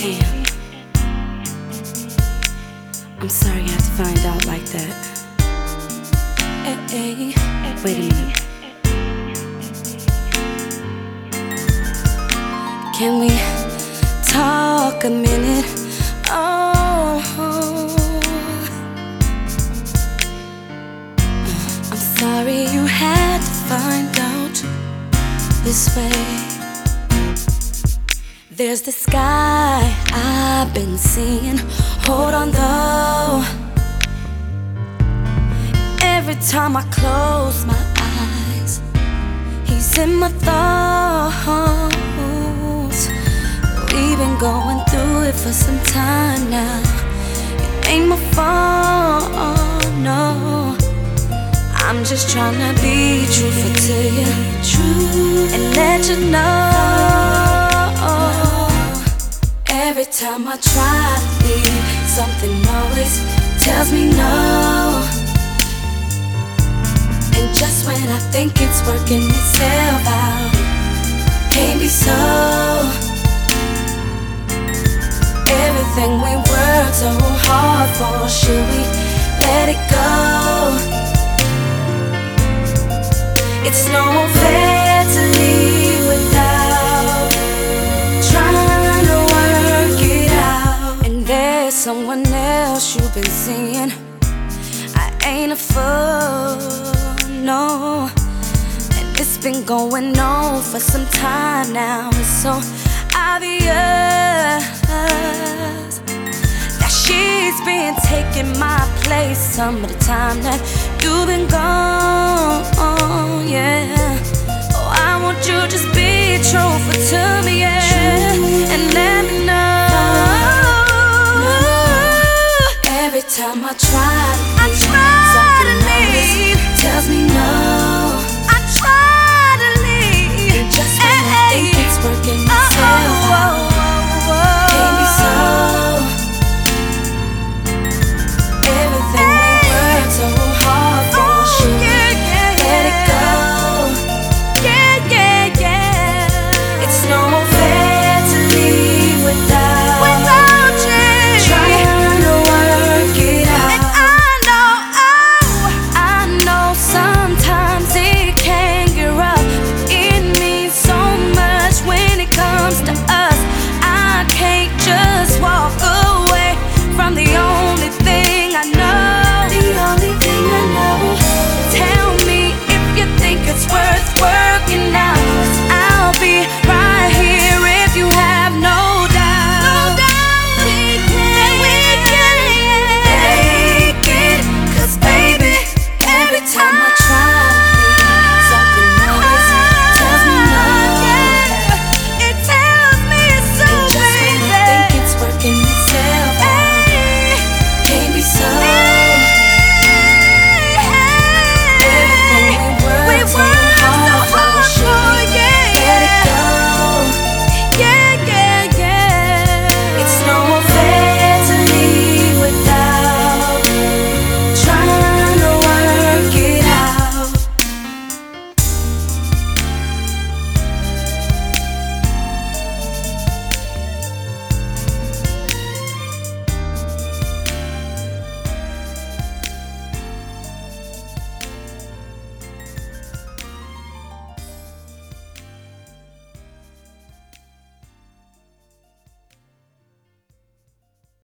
Damn. I'm sorry I had to find out like that. Hey, wait a minute. Can we talk a minute? Oh, I'm sorry you had to find out this way. There's this guy I've been seeing. Hold on though. Every time I close my eyes, he's in my thoughts. We've been going through it for some time now. It ain't my fault, no. I'm just trying to be truthful to you and let you know. Every time I try to leave, something always tells me no. And just when I think it's working itself out, can't be so. Everything we worked so hard for, should we let it go? It's no fair to leave without trying to work it out. And there's someone else you've been seeing. I ain't a fool, no. And it's been going on for some time now. It's so obvious that she's been taking my place some of the time that you've been gone, yeah. Oh, I want you to just be truthful to